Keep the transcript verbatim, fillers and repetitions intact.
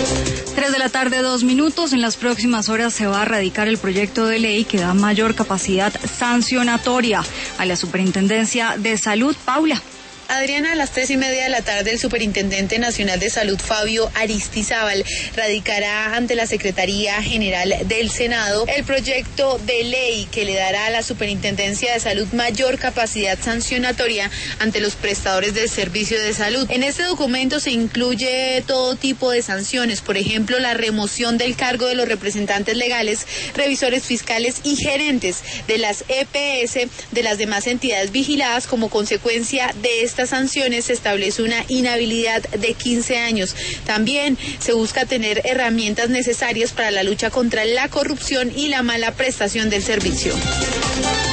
Tres de la tarde, dos minutos. En las próximas horas se va a radicar el proyecto de ley que da mayor capacidad sancionatoria a la Superintendencia de Salud. Paula. Adriana, a las tres y media de la tarde, el Superintendente Nacional de Salud, Fabio Aristizábal, radicará ante la Secretaría General del Senado el proyecto de ley que le dará a la Superintendencia de Salud mayor capacidad sancionatoria ante los prestadores del servicio de salud. En este documento se incluye todo tipo de sanciones, por ejemplo, la remoción del cargo de los representantes legales, revisores fiscales y gerentes de las E P S de las demás entidades vigiladas. Como consecuencia de esta sanciones se establece una inhabilidad de quince años. También se busca tener herramientas necesarias para la lucha contra la corrupción y la mala prestación del servicio.